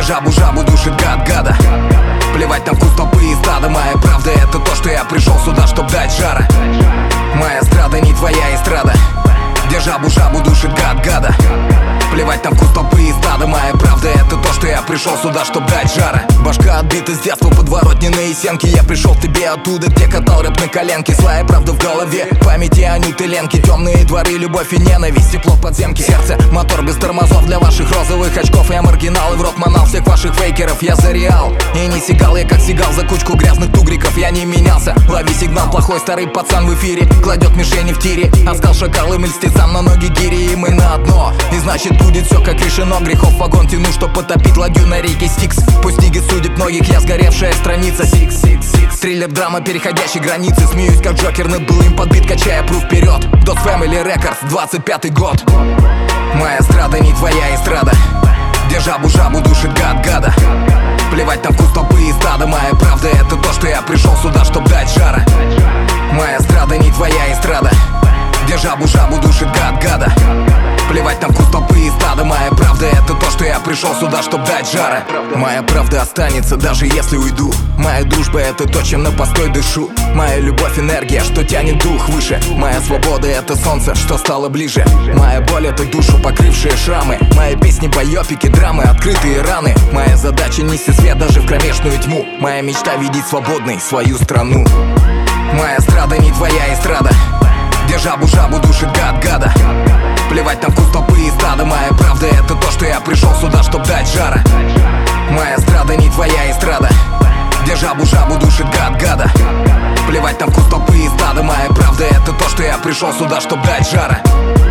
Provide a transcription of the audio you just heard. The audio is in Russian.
жабу душит гад гада. Плевать на вкус толпы и стада. Моя правда это то, что я пришел сюда, чтоб дать жара. Моя эстрада не твоя эстрада, где жабу душит гад гада. Плевать на вкус толпы и стада. Моя правда это то, что я пришел сюда, чтоб дать жара. Башка отбита с детства, подворотенные сенки. Я пришел к тебе оттуда, где катал рэп на коленке. Злая правда в голове, памяти Анюты Ленки. Темные дворы, любовь и ненависть, тепло подземки. Сердце, мотор без тормозов для ваших розовых очков. Я маргинал и в рот манал всех ваших фейкеров. Я за реал и не сигал, я как сигал за кучку грязных тугриков. Я не менялся, лови сигнал, плохой старый пацан в эфире. Кладет мишени в тире, оскал шакал и мельстит сам на ноги гири. И мы на одно, и значит будет все как решено. Грехов вагон тяну, чтоб потопить ладью на реке Стикс. Пусть книги судит многих, я сгоревшая страница. Триллер, драма, переходящий границы. Смеюсь как Джокер, над былым подбит, качая пру вперед. Dot Family Records, 25-й год. Моя эстрада не твоя эстрада, где жабу душит гад гада. Плевать на вкус толпы и стада. Моя правда это то, что я пришел сюда, чтоб дать жара. Моя эстрада не твоя эстрада, где жабу душит гад гада. Плевать на вкус толпы и стада. Моя правда это то, что я пришел сюда, чтоб дать жара. Моя правда останется, даже если уйду. Моя дружба это то, чем на постой дышу. Моя любовь энергия, что тянет дух выше. Моя свобода это солнце, что стало ближе. Моя боль это душу, покрывшие шрамы. Мои песни, байопики, драмы, открытые раны. Моя задача нести свет даже в кромешную тьму. Моя мечта видеть свободной свою страну. Моя эстрада не твоя эстрада, где жабу душит гад гада. Плевать на вкус толпы и стада. Моя правда это то, что я пришел сюда, чтоб дать жара. Моя эстрада не твоя эстрада, где жабу душит гад гада. Плевать на вкус толпы и стада. Моя правда это то, что я пришел сюда, чтоб дать жара.